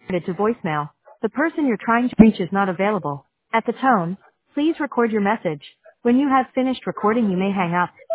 to voicemail. The person you're trying to reach is not available. At the tone, please record your message. When you have finished recording, you may hang up.